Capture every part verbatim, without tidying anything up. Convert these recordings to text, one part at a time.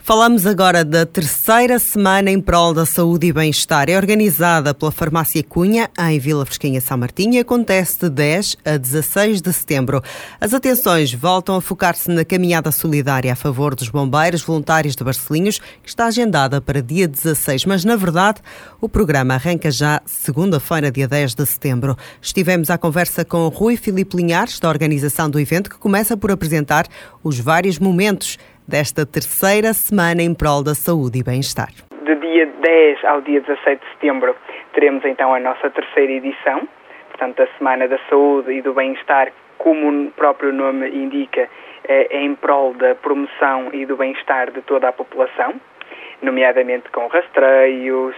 Falamos agora da terceira semana em prol da saúde e bem-estar. É organizada pela Farmácia Cunha, em Vila Fresquinha, São Martinho, e acontece de dez a dezasseis de setembro. As atenções voltam a focar-se na caminhada solidária a favor dos bombeiros voluntários de Barcelinhos, que está agendada para dia dezasseis, mas, na verdade, o programa arranca já segunda-feira, dia dez de setembro. Estivemos à conversa com Rui Filipe Linhares, da organização do evento, que começa por apresentar os vários momentos desta terceira semana em prol da saúde e bem-estar. De dia dez ao dia dezasseis de setembro teremos então a nossa terceira edição, portanto a Semana da Saúde e do Bem-Estar, como o próprio nome indica, é em prol da promoção e do bem-estar de toda a população, nomeadamente com rastreios,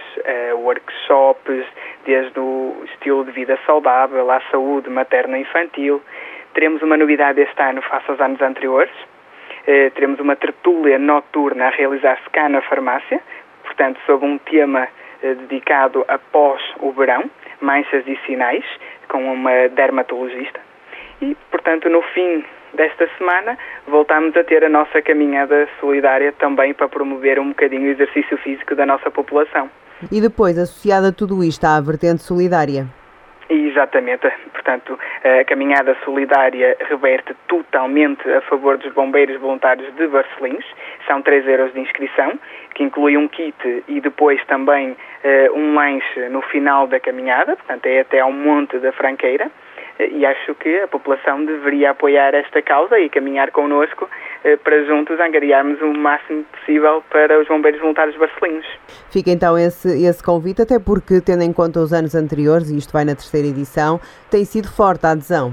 workshops, desde o estilo de vida saudável à saúde materno-infantil. Teremos uma novidade este ano face aos anos anteriores. Uh, teremos uma tertúlia noturna a realizar-se cá na farmácia, portanto, sob um tema uh, dedicado após o verão, manchas e sinais, com uma dermatologista. E, portanto, no fim desta semana, voltamos a ter a nossa caminhada solidária também para promover um bocadinho o exercício físico da nossa população. E depois, associada a tudo isto, à vertente solidária? Exatamente, portanto, a caminhada solidária reverte totalmente a favor dos bombeiros voluntários de Barcelinhos. São três euros de inscrição, que inclui um kit e depois também uh, um lanche no final da caminhada, portanto é até ao Monte da Franqueira. E acho que a população deveria apoiar esta causa e caminhar connosco eh, para juntos angariarmos o máximo possível para os bombeiros voluntários barcelinhos. Fica então esse, esse convite, até porque, tendo em conta os anos anteriores, e isto vai na terceira edição, tem sido forte a adesão.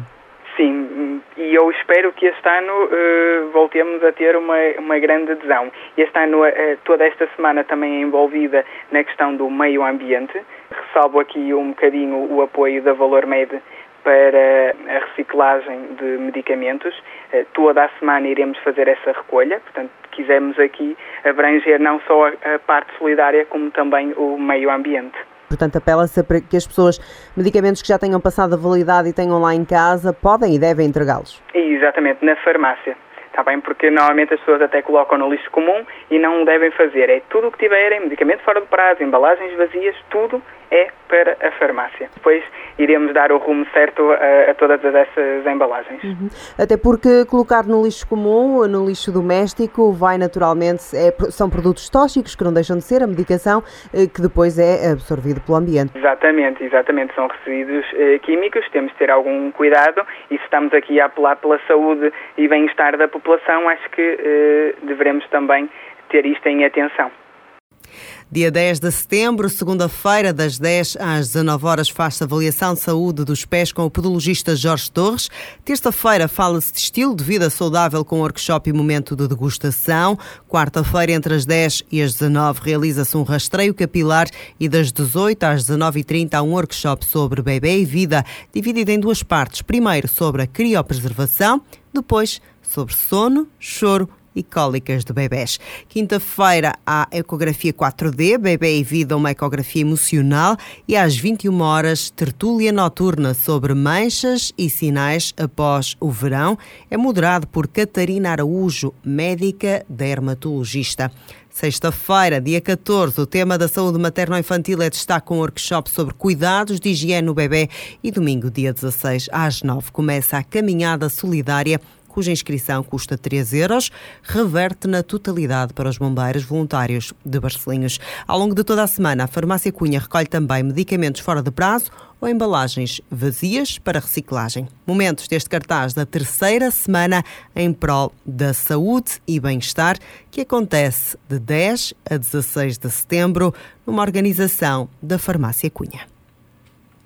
Sim, e eu espero que este ano uh, voltemos a ter uma, uma grande adesão. Este ano, uh, toda esta semana também é envolvida na questão do meio ambiente. Ressalvo aqui um bocadinho o apoio da Valor Med para a reciclagem de medicamentos. Toda a semana iremos fazer essa recolha, portanto, quisemos aqui abranger não só a parte solidária, como também o meio ambiente. Portanto, apela-se para que as pessoas, medicamentos que já tenham passado a validade e tenham lá em casa, podem e devem entregá-los. Exatamente, na farmácia. Está bem? Porque normalmente as pessoas até colocam no lixo comum e não o devem fazer. É tudo o que tiverem, medicamento fora do prazo, embalagens vazias, tudo é para a farmácia. Depois iremos dar o rumo certo a, a todas essas embalagens. Uhum. Até porque colocar no lixo comum, no lixo doméstico, vai naturalmente, é, são produtos tóxicos que não deixam de ser a medicação, que depois é absorvido pelo ambiente. Exatamente, exatamente. São resíduos eh, químicos, temos de ter algum cuidado, e se estamos aqui a apelar pela saúde e bem-estar da população, acho que eh, devemos também ter isto em atenção. Dia dez de setembro, segunda-feira, das dez às dezanove horas, faz-se avaliação de saúde dos pés com o podologista Jorge Torres. Terça-feira fala-se de estilo de vida saudável com workshop e momento de degustação. Quarta-feira, entre as dez e as dezanove, realiza-se um rastreio capilar e das dezoito às dezanove e trinta há um workshop sobre bebê e vida, dividido em duas partes. Primeiro sobre a criopreservação, depois sobre sono, choro e cólicas de bebés. Quinta-feira há ecografia quatro D, bebê e vida, uma ecografia emocional, e às vinte e uma horas, tertúlia noturna sobre manchas e sinais após o verão. É moderado por Catarina Araújo, médica dermatologista. Sexta-feira, dia catorze, o tema da saúde materno-infantil é destaque com um workshop sobre cuidados de higiene no bebê, e domingo, dia dezasseis, às nove, começa a caminhada solidária, cuja inscrição custa três euros, reverte na totalidade para os bombeiros voluntários de Barcelinhos. Ao longo de toda a semana, a Farmácia Cunha recolhe também medicamentos fora de prazo ou embalagens vazias para reciclagem. Momentos deste cartaz da terceira semana em prol da saúde e bem-estar, que acontece de dez a dezasseis de setembro, numa organização da Farmácia Cunha.